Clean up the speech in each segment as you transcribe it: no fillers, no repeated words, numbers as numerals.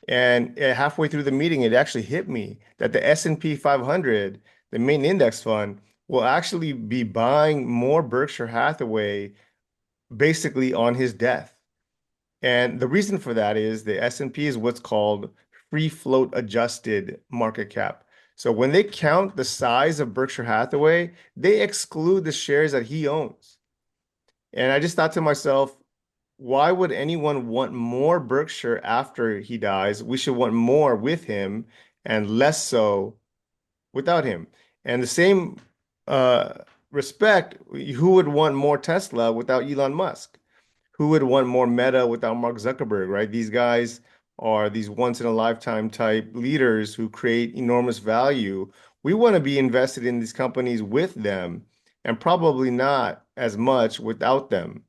And halfway through the meeting, it actually hit me that the S&P 500, the main index fund, will actually be buying more Berkshire Hathaway basically on his death. And the reason for that is the S&P is what's called free float adjusted market cap. So when they count the size of Berkshire Hathaway, they exclude the shares that he owns. And I just thought to myself, why would anyone want more Berkshire after he dies? We should want more with him and less so without him. And the same uh, respect, who would want more Tesla without Elon Musk? Who would want more Meta without Mark Zuckerberg, right? These guys are these once in a lifetime type leaders who create enormous value. We want to be invested in these companies with them and probably not as much without them.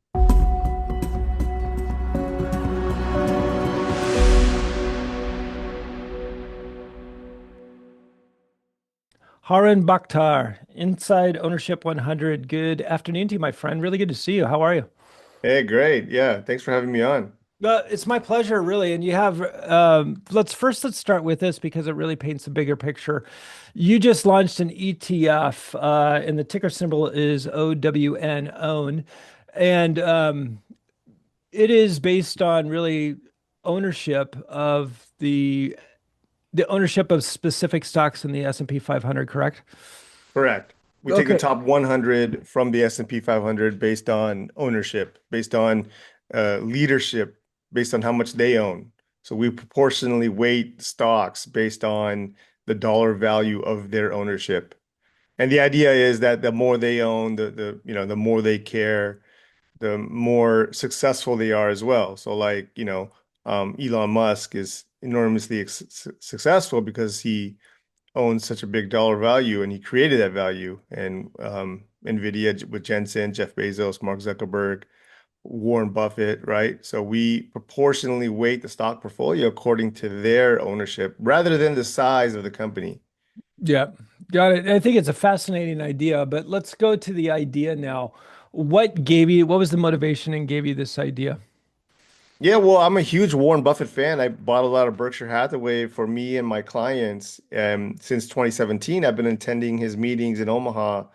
Harun Bakhtar, Inside Ownership 100. Good afternoon to you, my friend. Really good to see you. How are you? Hey, great. Yeah, thanks for having me on. It's my pleasure, really. And you have, let's start with this because it really paints a bigger picture. You just launched an ETF, and the ticker symbol is OWN, OWN. And it is based on really ownership of the ownership of specific stocks in the S&P 500, correct? Correct. We take the Okay. top 100 from the S&P 500 based on ownership, based on leadership, based on how much they own. So we proportionally weight stocks based on the dollar value of their ownership. And the idea is that the more they own, the more they care, the more successful they are as well. So like, Elon Musk is enormously successful because he owns such a big dollar value and he created that value. And NVIDIA with Jensen, Jeff Bezos, Mark Zuckerberg, Warren Buffett, right? So we proportionally weight the stock portfolio according to their ownership rather than the size of the company. Yeah, got it. I think it's a fascinating idea, but let's go to the idea now. What was the motivation and gave you this idea? Yeah, well, I'm a huge Warren Buffett fan. I bought a lot of Berkshire Hathaway for me and my clients. Since 2017, I've been attending his meetings in Omaha.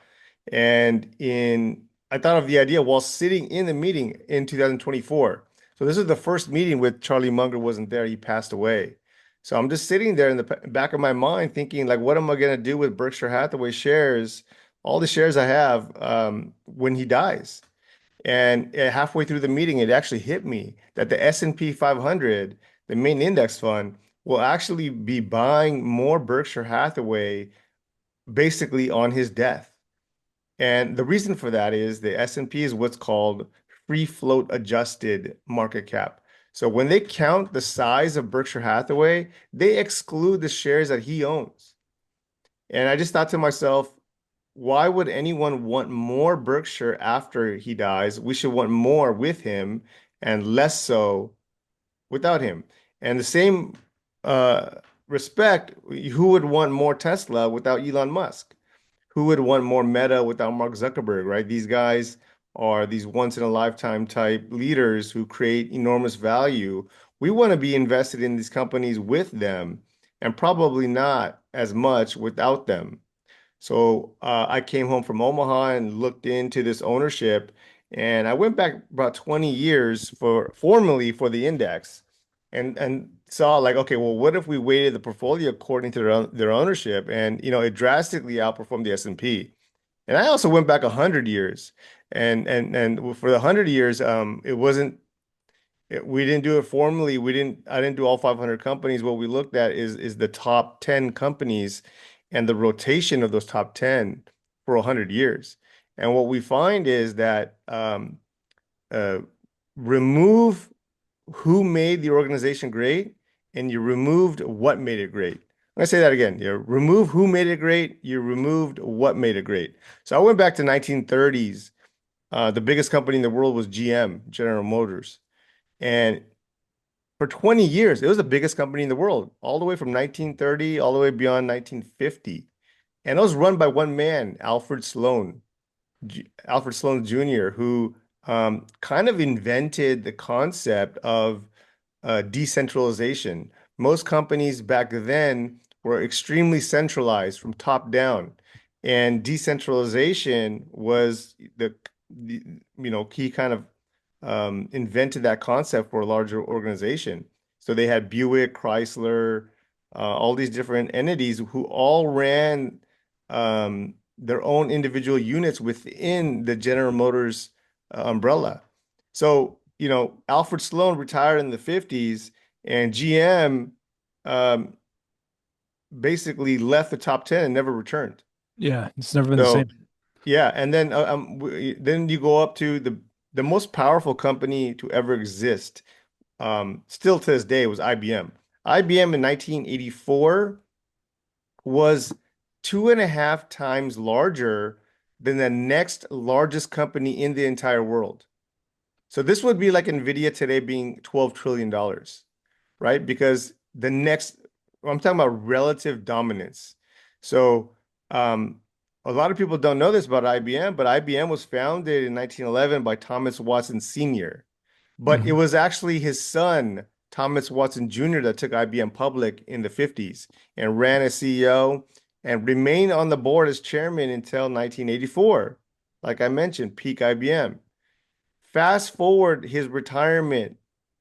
I thought of the idea while sitting in the meeting in 2024. So this is the first meeting with Charlie Munger wasn't there. He passed away. So I'm just sitting there in the back of my mind thinking, like, what am I going to do with Berkshire Hathaway shares, all the shares I have, when he dies? And halfway through the meeting, it actually hit me that the S&P 500, the main index fund, will actually be buying more Berkshire Hathaway basically on his death. And the reason for that is the S&P is what's called free float adjusted market cap. So when they count the size of Berkshire Hathaway, they exclude the shares that he owns. And I just thought to myself, why would anyone want more Berkshire after he dies? We should want more with him and less so without him. And the same uh, respect, who would want more Tesla without Elon Musk? Who would want more Meta without Mark Zuckerberg, right? These guys are these once in a lifetime type leaders who create enormous value. We want to be invested in these companies with them and probably not as much without them. So I came home from Omaha and looked into this ownership, and I went back about 20 years for formally for the index, and saw like, okay, well, what if we weighted the portfolio according to their ownership, and it drastically outperformed the S&P. And I also went back 100 years, and for the 100 years, it wasn't. We didn't do it formally. I didn't do all 500 companies. What we looked at is the top 10 companies and the rotation of those top 10 for 100 years. And what we find is that uh, remove who made the organization great and you removed what made it great. I'm gonna say that again. You remove who made it great, you removed what made it great. So I went back to 1930s. The biggest company in the world was GM, General Motors. And for 20 years, it was the biggest company in the world, all the way from 1930 all the way beyond 1950. And it was run by one man, Alfred Sloan Jr., who kind of invented the concept of decentralization, most companies back then were extremely centralized from top down, and decentralization was the key kind of invented that concept for a larger organization. So they had Buick, Chrysler, all these different entities who all ran their own individual units within the General Motors umbrella. So, Alfred Sloan retired in the 50s, and GM um, basically left the top 10 and never returned. Yeah, it's never been the So, same. yeah, and then you go up to the most powerful company to ever exist, still to this day, was IBM. IBM in 1984 was 2.5 times larger than the next largest company in the entire world. So this would be like Nvidia today being $12 trillion, right? Because I'm talking about relative dominance. So um, a lot of people don't know this about IBM, but IBM was founded in 1911 by Thomas Watson Sr. But it Mhm. was actually his son, Thomas Watson Jr., that took IBM public in the 50s and ran as CEO and remained on the board as chairman until 1984. Like I mentioned, peak IBM. Fast forward his retirement,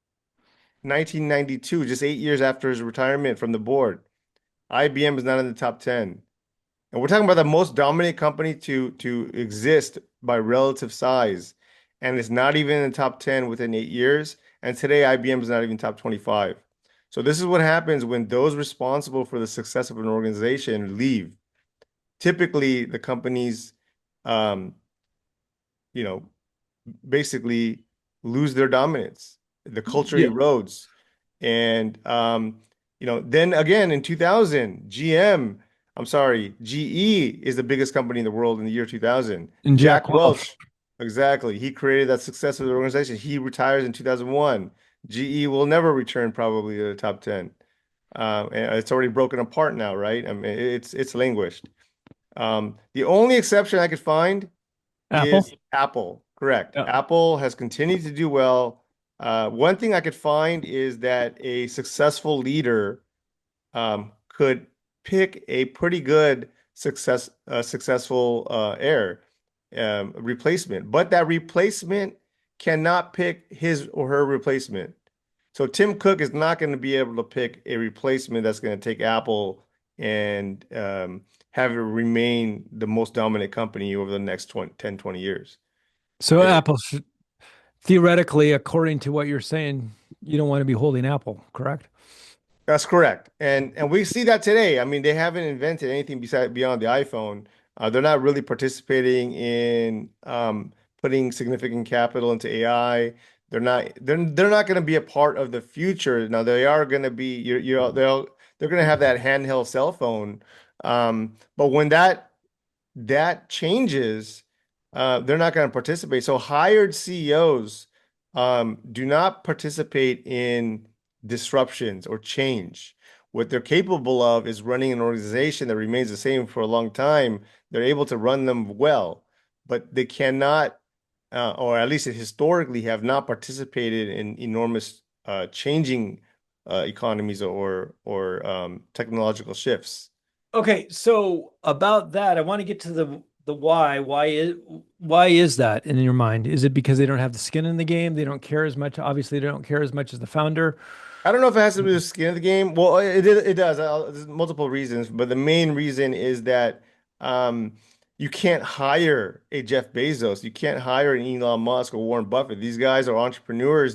1992, just 8 years after his retirement from the board. IBM is not in the top 10. And we're talking about the most dominant company to exist by relative size. And it's not even in the top 10 within 8 years. And today, IBM is not even top 25. So this is what happens when those responsible for the success of an organization leave. Typically, the companies, um, you know, basically lose their dominance. The culture Yeah. erodes. And then again in 2000, GE is the biggest company in the world in the year 2000. And Jack Jack Welch. Welch, exactly. He created that success of the organization. He retires in 2001. GE will never return probably to the top 10. And it's already broken apart now, right? I mean, it's languished. The only exception I could find Apple. is Apple. Correct. Yeah. Apple has continued to do well. One thing I could find is that a successful leader could pick a pretty good successful heir replacement, but that replacement cannot pick his or her replacement. So Tim Cook is not going to be able to pick a replacement that's going to take Apple and have it remain the most dominant company over the next 10, 20 years. So It- Apple should, theoretically, according to what you're saying, you don't want to be holding Apple, correct? That's correct. And we see that today. I mean, they haven't invented anything beyond the iPhone. They're not really participating in putting significant capital into AI. They're not going to be a part of the future. Now they are going to be they're going to have that handheld cell phone. But when that changes, they're not going to participate. So hired CEOs do not participate in disruptions or change. What they're capable of is running an organization that remains the same for a long time. They're able to run them well, but they cannot, or at least historically, have not participated in enormous changing economies or technological shifts. Okay, so about that, I want to get to the why. Why is that in your mind? Is it because they don't have the skin in the game? They don't care as much. Obviously, they don't care as much as the founder. I don't know if it has to do with the skin of the game. Well, it does. There's multiple reasons, but the main reason is that um, you can't hire a Jeff Bezos. You can't hire an Elon Musk or Warren Buffett. These guys are entrepreneurs.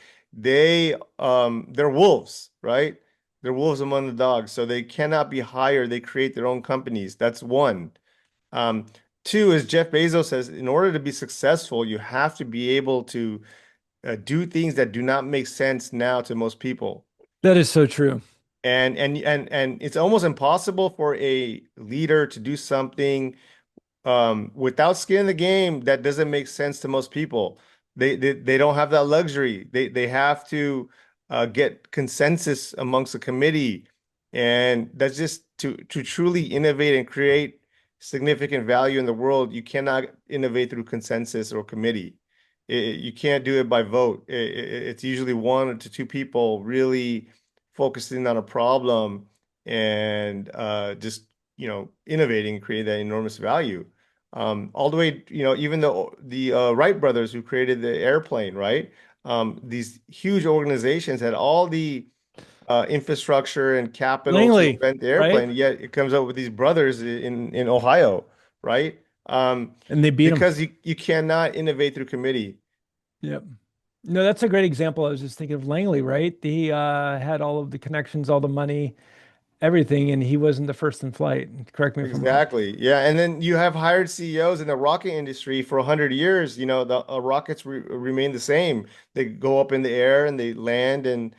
They're wolves, right? They're wolves among the dogs. So they cannot be hired. They create their own companies. That's one. Um, Two is Jeff Bezos says, in order to be successful, you have to be able to do things that do not make sense now to most people. That is so true. And it's almost impossible for a leader to do something without skin in the game that doesn't make sense to most people. They don't have that luxury. They have to get consensus amongst the committee, and that's just to truly innovate and create significant value in the world. You cannot innovate through consensus or committee. You can't do it by vote. It's usually one to two people really focusing on a problem and just innovating, creating that enormous value. All the way, even the Wright brothers who created the airplane, right? These huge organizations had all the infrastructure and capital to Langley, invent the right? airplane, yet it comes up with these brothers in Ohio, right? And they beat him. Because you cannot innovate through committee. Yep. No, that's a great example. I was just thinking of Langley, right? He had all of the connections, all the money, everything, and he wasn't the first in flight. Correct me if I'm wrong. Exactly. Yeah. And then you have hired CEOs in the rocket industry for 100 years. The rockets remain the same. They go up in the air and they land, and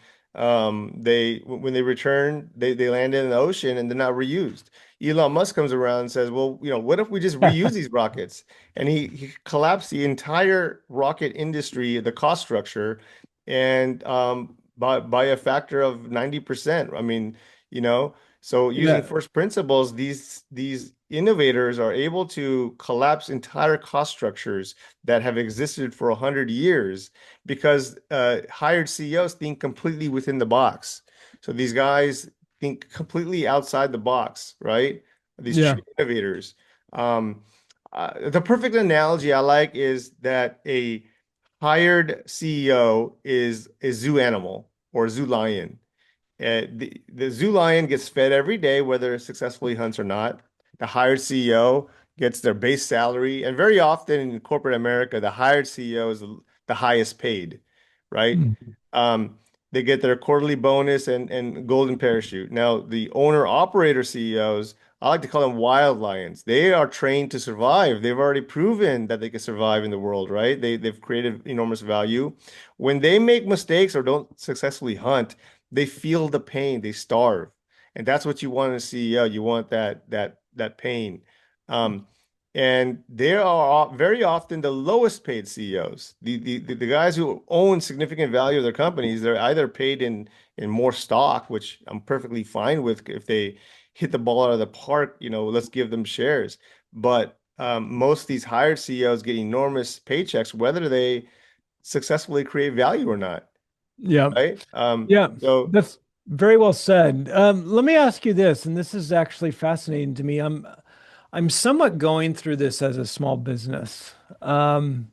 when they return, they land in the ocean and they're not reused. Elon Musk comes around and says, well, what if we just reuse these rockets? And he collapsed the entire rocket industry, the cost structure, and by a factor of 90%. I mean, you know. So using Yeah. first principles, these innovators are able to collapse entire cost structures that have existed for 100 years because hired CEOs think completely within the box. So these guys think completely outside the box, right? These Yeah. true innovators. Um, the perfect analogy I like is that a hired CEO is a zoo animal or a zoo lion. The zoo lion gets fed every day, whether it successfully hunts or not. The hired CEO gets their base salary, and very often in corporate America, the hired CEO is the highest paid, right? Mm. Um, they get their quarterly bonus and golden parachute. Now, the owner operator CEOs, I like to call them wild lions. They are trained to survive. They've already proven that they can survive in the world, right? They've created enormous value. When they make mistakes or don't successfully hunt, they feel the pain, they starve. And that's what you want in a CEO. You want that pain. Um, and they are very often the lowest paid CEOs. The guys who own significant value of their companies, they're either paid in more stock, which I'm perfectly fine with if they hit the ball out of the park, let's give them shares. But most of these hired CEOs get enormous paychecks, whether they successfully create value or not, Yeah. right? Yeah. So That's very well said. Let me ask you this, and this is actually fascinating to me. I'm somewhat going through this as a small business. Um,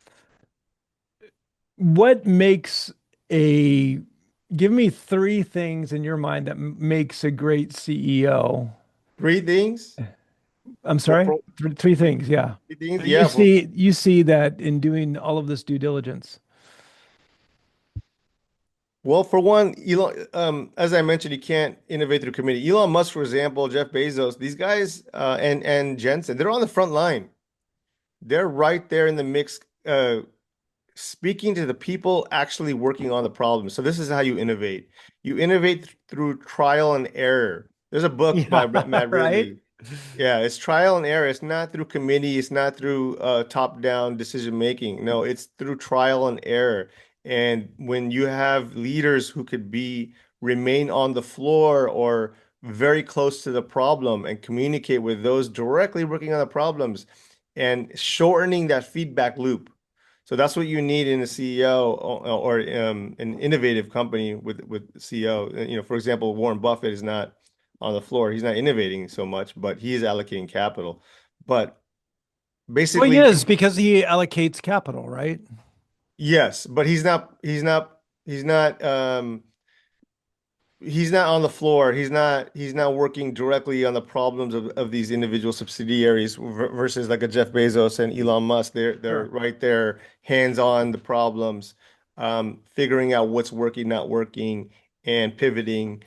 what makes a give me three things in your mind that makes a great CEO? three things I'm for, sorry, for three things. Yeah. three things, You yeah. see that in doing all of this due diligence. Well, for one, Elon, as I mentioned, you can't innovate through committee. Elon Musk, for example, Jeff Bezos, these guys, and Jensen, they're on the front line. They're right there in the mix, speaking to the people actually working on the problem. So this is how you innovate. You innovate through trial and error. There's a book by Yeah, Matt right? Ridley. Yeah, it's trial and error. It's not through committee. It's not through top-down decision making. No, it's through trial and error. And when you have leaders who could remain on the floor or very close to the problem and communicate with those directly working on the problems and shortening that feedback loop. So that's what you need in a CEO or an innovative company with CEO. For example, Warren Buffett is not on the floor. He's not innovating so much, but he is allocating capital. But Well, he basically, is because he allocates capital, right? yes, but he's not on the floor. He's not working directly on the problems of these individual subsidiaries versus like a Jeff Bezos and Elon Musk. They're Sure. right there, hands on the problems, figuring out what's working, not working, and pivoting.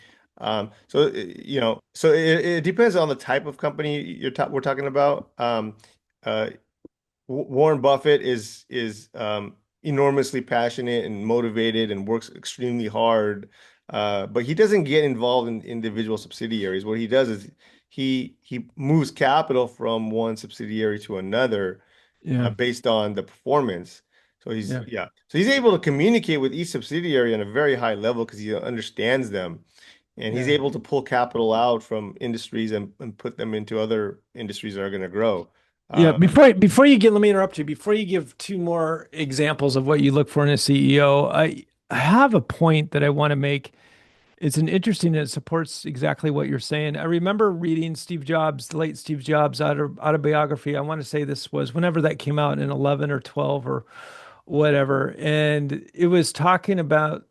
So it depends on the type of company we're talking about. Uh, Warren Buffett is enormously passionate and motivated and works extremely hard, but he doesn't get involved in individual subsidiaries. What he does is he moves capital from one subsidiary to another Yeah. based on the performance. So Yeah. he's able to communicate with each subsidiary on a very high level because he understands them, and he's Yeah. able to pull capital out from industries and put them into other industries that are going to grow. Yeah, Um, before you get, let me interrupt you. Before you give two more examples of what you look for in a CEO, I have a point that I want to make. It's an interesting, it supports exactly what you're saying. I remember reading Steve Jobs, the late Steve Jobs autobiography. I want to say this was whenever that came out in 11 or 12 or whatever. And it was talking about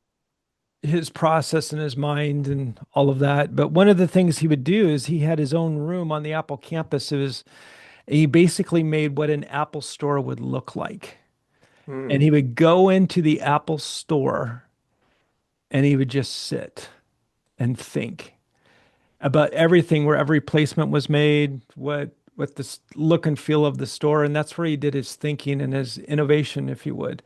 his process in his mind and all of that. But one of the things he would do is he had his own room on the Apple campus. He basically made what an Apple store would look like. And Hmm. he would go into the Apple store and he would just sit and think about everything, where every placement was made, what the look and feel of the store, and that's where he did his thinking and his innovation, if you would.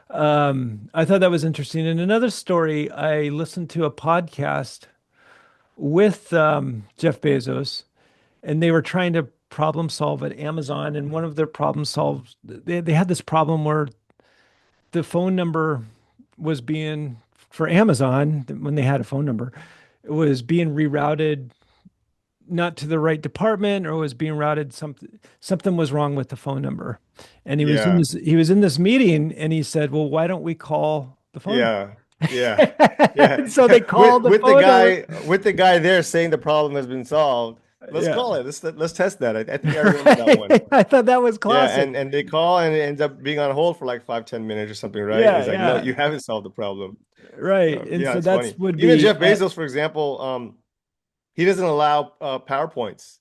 I thought that was interesting. And another story, I listened to a podcast with Jeff Bezos, and they were trying to problem solve at Amazon. And one of their problem solves, they had this problem where the phone number was being for Amazon when they had a phone number, it was being rerouted not to the right department, or was being routed something was wrong with the phone number. And Yeah. he was in this meeting and he said, "Well, why don't we call the phone Yeah. Yeah. number?" Yeah. And so they called the phone number. With the guy there saying the problem has been solved. Let's Yeah. call it. Let's test that. I think I remember that one. I thought that was Yeah, classic. and they call and it ends up being on hold for like 5, 10 minutes or something, right? Yeah, It's like, no, yeah. you haven't solved the problem. Right. And Yeah, so it's that's funny. would Even be Jeff Bezos, for example, he doesn't allow PowerPoints.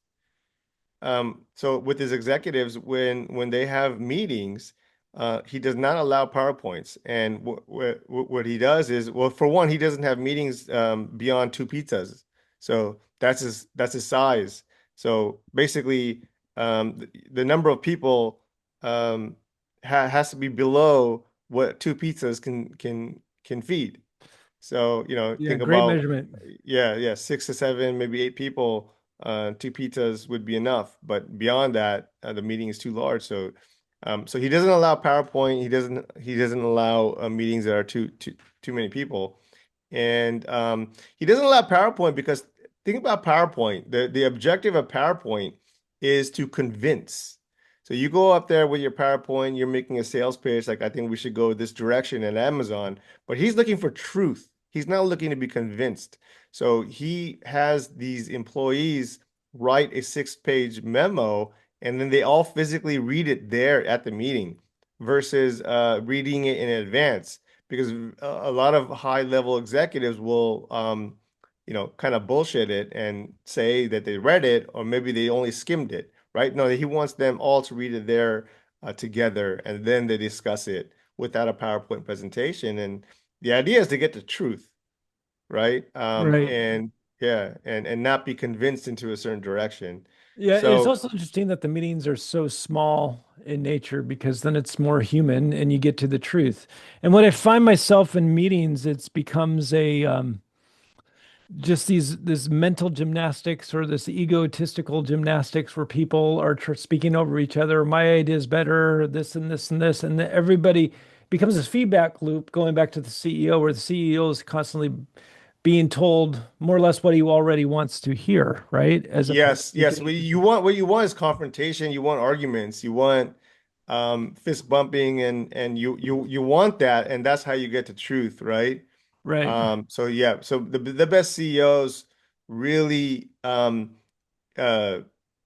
So with his executives, when they have meetings, he does not allow PowerPoints. And what he does is, well, for one, he doesn't have meetings beyond two pizzas. So that's his size. So basically, the number of people has to be below what two pizzas can feed. So, yeah, think great about, measurement. yeah, 6 to 7, maybe 8 people, two pizzas would be enough. But beyond that, the meeting is too large. So he doesn't allow PowerPoint. He doesn't allow meetings that are too many people. And he doesn't allow PowerPoint because think about PowerPoint. The objective of PowerPoint is to convince. So you go up there with your PowerPoint, you're making a sales pitch, like I think we should go this direction at Amazon, but he's looking for truth. He's not looking to be convinced. So he has these employees write a 6-page memo, and then they all physically read it there at the meeting versus reading it in advance. Because a lot of high-level executives will, kind of bullshit it and say that they read it, or maybe they only skimmed it, right? No, he wants them all to read it there together, and then they discuss it without a PowerPoint presentation. And the idea is to get the truth, right? Right. And yeah, and not be convinced into a certain direction. Yeah, it's So also interesting that the meetings are so small in nature because then it's more human and you get to the truth. And when I find myself in meetings, it's becomes a just these this mental gymnastics or this egotistical gymnastics where people are speaking over each other. My idea is better, this and this and this, and everybody becomes this feedback loop going back to the CEO, where the CEO is constantly being told more or less what he already wants to hear, right? As opposed yes, to yes, getting, what you want is confrontation. You want arguments. You want fist bumping, and you want that, and that's how you get to truth, right? right, So yeah, so the best CEOs really uh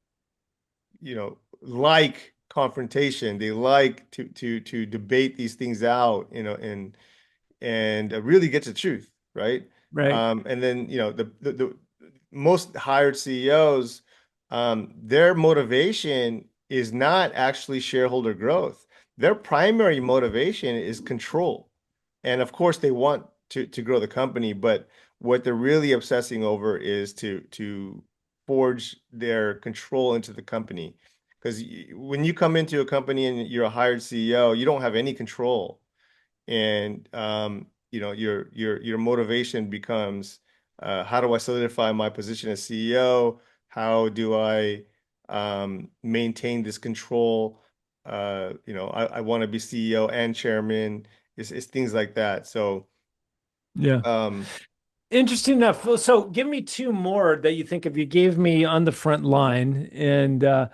like confrontation. They like to debate these things out, and really get to truth, right? right, And then the most hired CEOs, their motivation is not actually shareholder growth. Their primary motivation is control. And of course, they want to grow the company, but what they're really obsessing over is to forge their control into the company. Because when you come into a company and you're a hired CEO, you don't have any control, and your motivation becomes, how do I solidify my position as CEO? How do I maintain this control? I want to be CEO and chairman. It's things like that. So yeah. um, Interesting enough. So give me two more that you think of. You gave me on the front line, and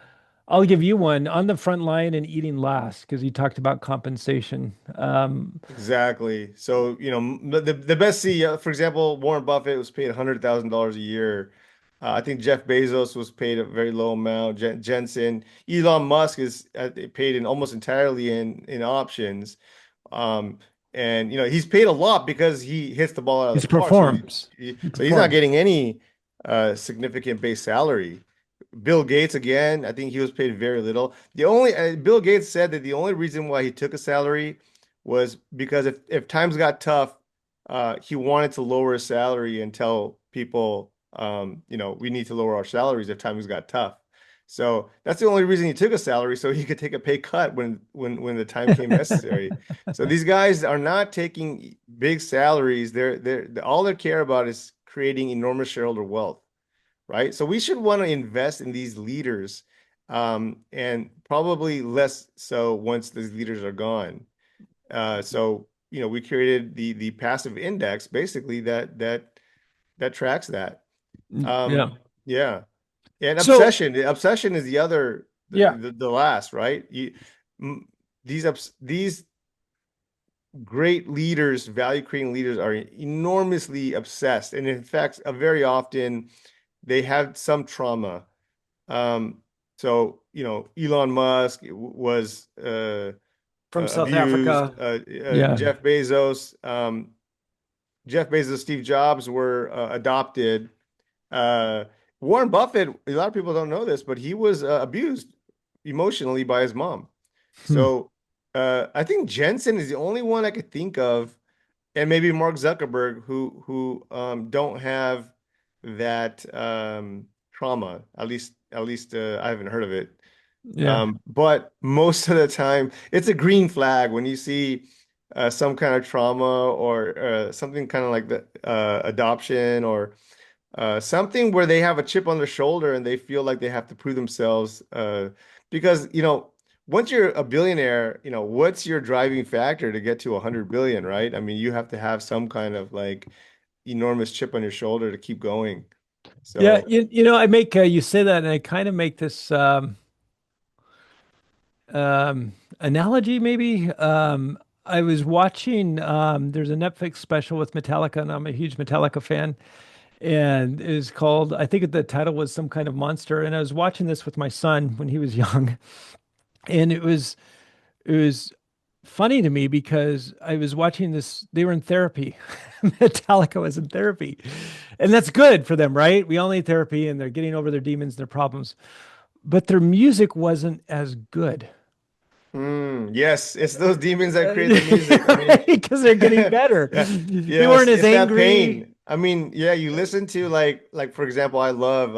I'll give you one on the front line and eating last because you talked about compensation. Exactly. So, the best CEO, for example, Warren Buffett was paid $100,000 a year. I think Jeff Bezos was paid a very low amount. Jensen, Elon Musk is paid in almost entirely in options. Um, and he's paid a lot because he hits the ball out of He the park. So performs. He so he's not performs. getting any significant base salary. Bill Gates again, I think he was paid very little. The only Bill Gates said that the only reason why he took a salary was because if times got tough, he wanted to lower his salary and tell people, we need to lower our salaries if times got tough. So that's the only reason he took a salary, so he could take a pay cut when the time came necessary. So these guys are not taking big salaries. They're all they care about is creating enormous shareholder wealth, right? So we should want to invest in these leaders, and probably less so once these leaders are gone. So we created the passive index basically that tracks that. Yeah. Yeah, and So, obsession is the other yeah. the last, right? These great leaders, value creating leaders, are enormously obsessed, and in fact, very often they have some trauma. Um, so Elon Musk was From South abused. Africa. Yeah. Jeff Bezos, Steve Jobs were adopted. Uh, Warren Buffett, a lot of people don't know this, but he was abused emotionally by his mom. Hmm. So I think Jensen is the only one I could think of, and maybe Mark Zuckerberg, who don't have that trauma. At least I haven't heard of it. Yeah. But most of the time, it's a green flag when you see some kind of trauma or something kind of like the adoption or something where they have a chip on their shoulder and they feel like they have to prove themselves. Because, once you're a billionaire, what's your driving factor to get to 100 billion, right? I mean, you have to have some kind of like enormous chip on your shoulder to keep going. Yeah. So, I make you say that, and I kind of make this analogy, maybe. I was watching, there's a Netflix special with Metallica, and I'm a huge Metallica fan. And it was called, I think the title was Some Kind of Monster. And I was watching this with my son when he was young. And it was funny to me because I was watching this, they were in therapy. Metallica was in therapy. And that's good for them, right? We all need therapy and they're getting over their demons, their problems. But their music wasn't as good. yes, it's those demons that create the music. I mean, Because they're getting better. yeah, They weren't yes, as it's that angry. pain. I mean, yeah, you listen to like for example, I love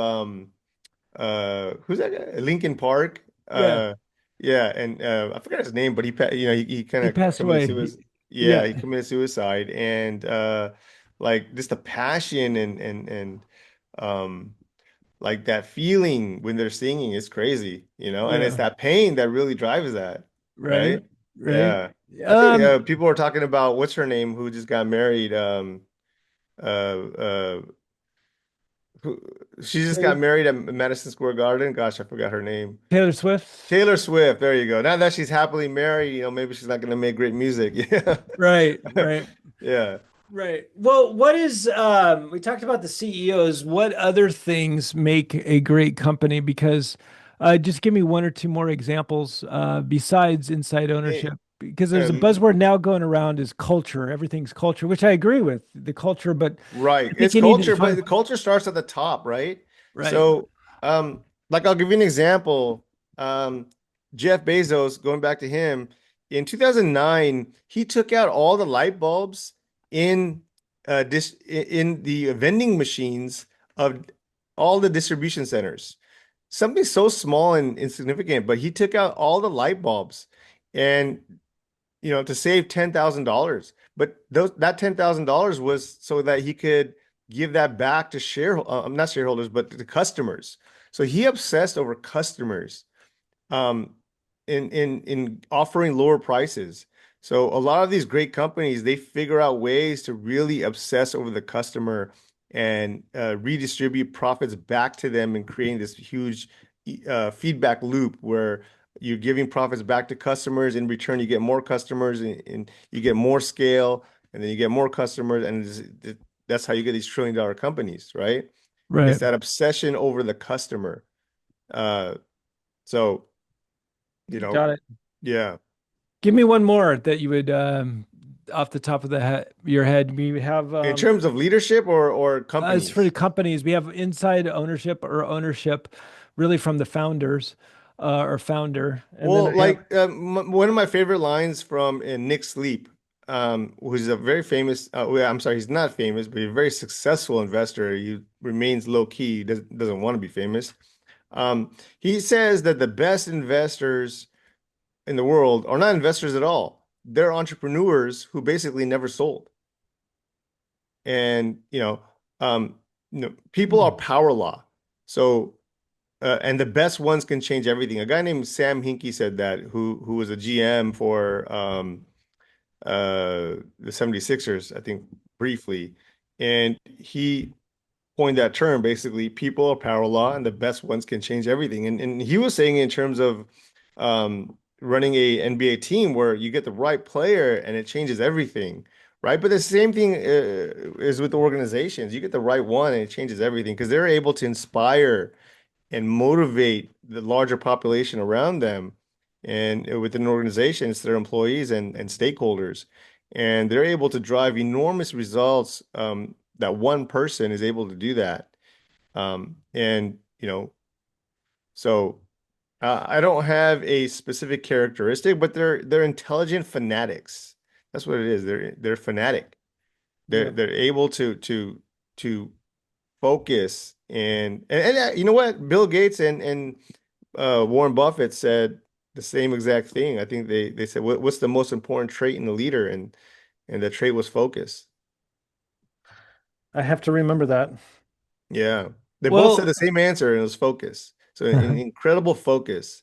who's that guy? Linkin Park. Yeah, Yeah, and I forgot his name, but he kind he of passed committed away. suicide. Yeah, Yeah, he committed suicide, and like just the passion and um like that feeling when they're singing is crazy, and it's yeah, that pain that really drives that, right, right? right. Yeah. I think Um, people are talking about what's her name who just got married. Uh, uh, who, she just got Taylor, married at Madison Square Garden. Gosh, I forgot her name. Taylor Swift. Taylor Swift. There you go. Now that she's happily married, maybe she's not going to make great music. Right, Yeah. right, Yeah. right. Well, what is we talked about the CEOs. What other things make a great company? Because just give me one or two more examples besides inside Eh, ownership. Because there's a um, buzzword now going around is culture. Everything's culture, which I agree with the culture, but right. I think It's you need to culture, define but the culture starts at the top, right? right. So, like I'll give you an example. Um, Jeff Bezos, going back to him, in 2009, he took out all the light bulbs in in the vending machines of all the distribution centers. Something so small and insignificant, but he took out all the light bulbs and to save $10,000. But that $10,000 was so that he could give that back to not shareholders, but to customers. So he obsessed over customers, um, in offering lower prices. So a lot of these great companies, they figure out ways to really obsess over the customer and redistribute profits back to them and creating this huge feedback loop where you're giving profits back to customers. In return, you get more customers and you get more scale, and then you get more customers, and that's how you get these trillion-dollar companies, right? It's Right. that obsession over the customer. Uh, so, you know, Got it. yeah. Give me one more that you would, off the top of your head. We have, In terms of leadership or as for the companies. companies, we have inside ownership or ownership really from the founders, or founder. And then Well, I have, like one of my favorite lines from Nick Sleep, who's a very famous, well, I'm sorry, he's not famous, but he's a very successful investor. He remains low key, doesn't want to be famous. He says that the best investors in the world are not investors at all. They're entrepreneurs who basically never sold. And, people are hmm, power law. So and the best ones can change everything. A guy named Sam Hinkie said that, who was a GM for the 76ers, I think briefly. And he coined that term basically, people are power law and the best ones can change everything. And he was saying in terms of running a NBA team where you get the right player and it changes everything. Right. But the same thing is with the organizations. You get the right one and it changes everything because they're able to inspire and motivate the larger population around them and within organizations, their employees and stakeholders. And they're able to drive enormous results that one person is able to do that. And, so I don't have a specific characteristic, but they're intelligent fanatics. That's what it is. They're fanatic. They're yeah. they're able to focus and you know what? Bill Gates and Warren Buffett said the same exact thing. I think they said what's the most important trait in a leader, and the trait was focus. I have to remember that. Yeah, they both said Well, the same answer, and it was focus. So an incredible focus.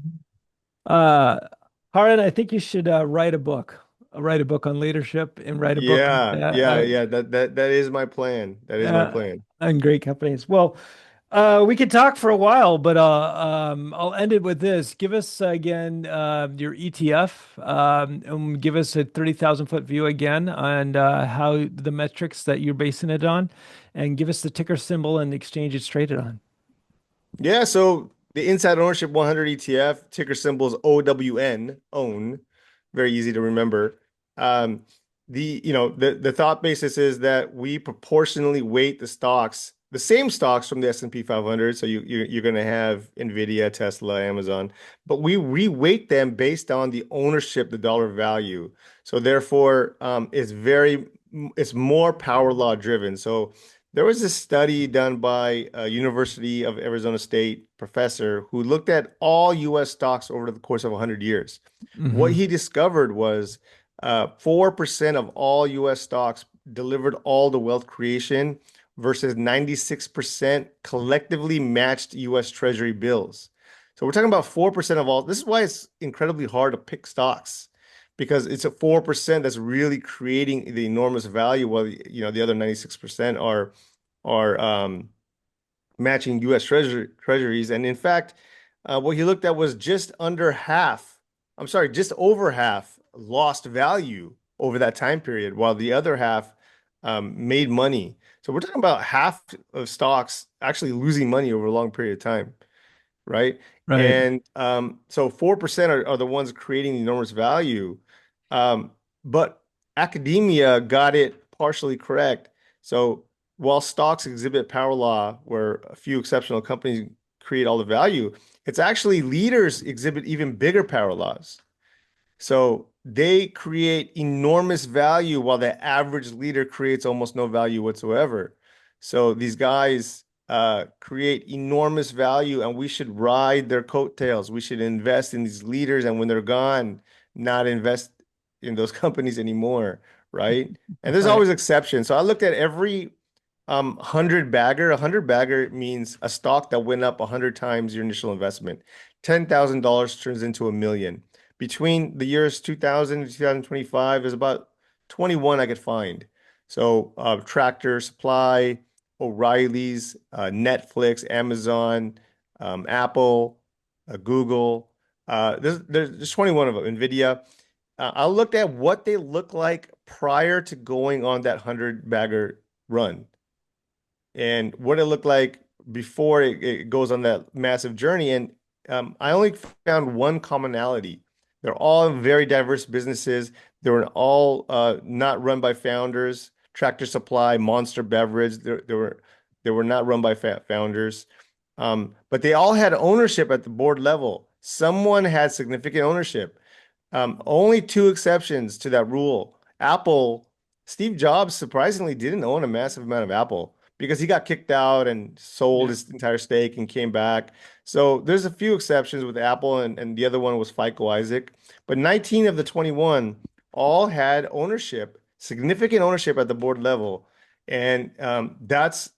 uh, Harlan, I think you should write a book. Write a book on leadership and write a book Yeah, yeah, yeah. That is my plan. That is my plan. on great companies. Well, we could talk for a while, but I'll end it with this. Give us again your ETF, and give us a 30,000 foot view again on how the metrics that you're basing it on, and give us the ticker symbol and the exchange it's traded on. Yeah, so the Inside Ownership 100 ETF, ticker symbol is OWN, own, very easy to remember. Um, the thought basis is that we proportionally weight the stocks, the same stocks from the S&P 500. So you're going to have Nvidia, Tesla, Amazon, but we reweight them based on the ownership, the dollar value. So therefore, it's more power law driven. So there was a study done by a University of Arizona State professor who looked at all US stocks over the course of 100 years. What Hmm. he discovered was 4% of all US stocks delivered all the wealth creation versus 96% collectively matched US Treasury bills. So we're talking about 4% of all. This is why it's incredibly hard to pick stocks because it's a 4% that's really creating the enormous value while the other 96% are matching U.S. treasuries. And in fact, what he looked at was just under half, I'm sorry, just over half lost value over that time period, while the other half made money. So we're talking about half of stocks actually losing money over a long period of time, right? Right. And so 4% are the ones creating enormous value. Um, but academia got it partially correct. So while stocks exhibit power law, where a few exceptional companies create all the value, it's actually leaders exhibit even bigger power laws. So they create enormous value while the average leader creates almost no value whatsoever. So these guys create enormous value, and we should ride their coattails. We should invest in these leaders, and when they're gone, not invest in those companies anymore, right? And there's Right. always exceptions. So I looked at every 100 bagger. 100 bagger means a stock that went up 100 times your initial investment. $10,000 turns into a million. Between the years 2000 and 2025, there's about 21 I could find. So Tractor Supply, O'Reilly's, Netflix, Amazon, Apple, Google. There's 21 of them. NVIDIA. I looked at what they look like prior to going on that 100-bagger run and what it looked like before it goes on that massive journey. And I only found one commonality. They're all very diverse businesses. They were all not run by founders. Tractor Supply, Monster Beverage, they were not run by founders. But they all had ownership at the board level. Someone had significant ownership. Only two exceptions to that rule. Apple, Steve Jobs surprisingly didn't own a massive amount of Apple because he got kicked out and sold Yeah. his entire stake and came back. So there's a few exceptions with Apple, and the other one was FICO Isaac. But 19 of the 21 all had ownership, significant ownership at the board level. And that's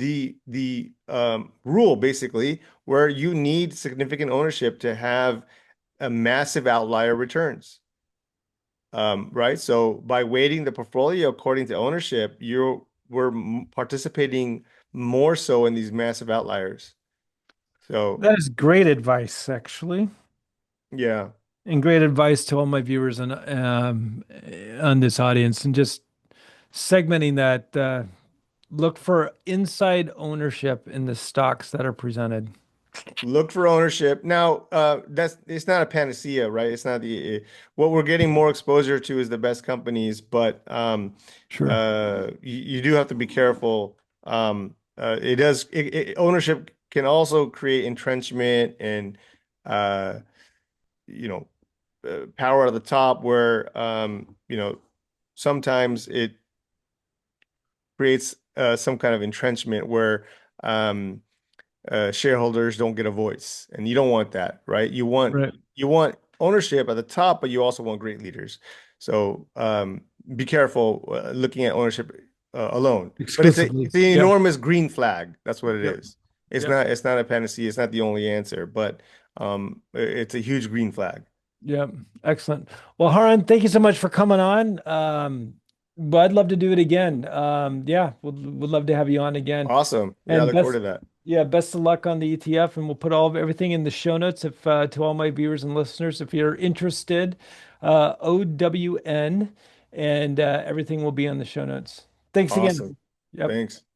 the rule basically, where you need significant ownership to have a massive outlier returns. Right? So by weighting the portfolio according to ownership, we're participating more so in these massive outliers. So That is great advice, actually, yeah, and great advice to all my viewers and on this audience, and just segmenting that. Look for inside ownership in the stocks that are presented. look for ownership. Now, that's it's not a panacea, right? It's not what we're getting more exposure to is the best companies, but Sure. you do have to be careful. It does ownership can also create entrenchment and uh, you know power at the top where sometimes it creates some kind of entrenchment where um, shareholders don't get a voice, and you don't want that, right? Right. You want ownership at the top, but you also want great leaders. So be careful looking at ownership alone. But Exclusively. it's an Yep. enormous green flag. That's what it Yep. is. Yep. It's not a panacea. It's not the only answer, but it's a huge green flag. Yep. Excellent. Well, Haran, thank you so much for coming on. But I'd love to do it again. Yeah, would love to have you on again. Awesome. Yeah, I And look forward best, to that. yeah, best of luck on the ETF, and we'll put everything in the show notes if to all my viewers and listeners, if you're interested, OWN, and everything will be on the show notes. Thanks again. Awesome. Yep. Thanks.